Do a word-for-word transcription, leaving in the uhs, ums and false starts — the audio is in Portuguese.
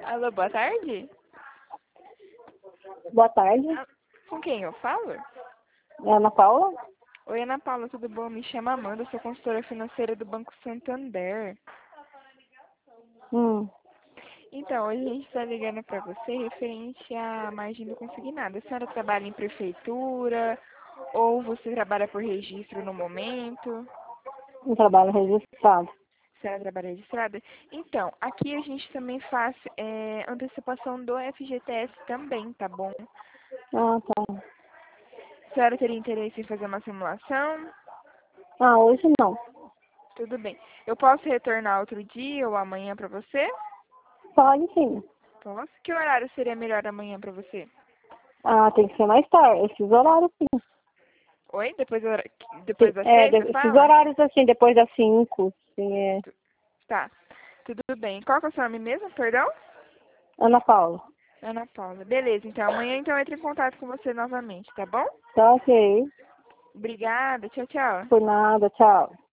Alô, boa tarde? Boa tarde. Ah, com quem eu falo? É Ana Paula? Oi, Ana Paula, tudo bom? Me chamo Amanda, sou consultora financeira do Banco Santander. Hum. Então, hoje a gente está ligando para você referente à margem do consignado. A senhora trabalha em prefeitura ou você trabalha por registro no momento? Um trabalho registrado. A senhora trabalha registrada? Então, aqui a gente também faz é, antecipação do F G T S também, tá bom? Ah, tá. A senhora teria interesse em fazer uma simulação? Ah, hoje não. Tudo bem. Eu posso retornar outro dia ou amanhã para você? Pode sim. Posso? Que horário seria melhor amanhã para você? Ah, tem que ser mais tarde. Esses horários, sim. Oi? Depois, da hora- depois Sim, das É, seis, de- você esses fala? horários assim, depois das cinco. Sim, é. Tá. Tudo bem. Qual que é o seu nome mesmo? Perdão? Ana Paula. Ana Paula. Beleza, então amanhã então eu entro em contato com você novamente, tá bom? Tá ok. Obrigada. Tchau, tchau. Por nada, tchau.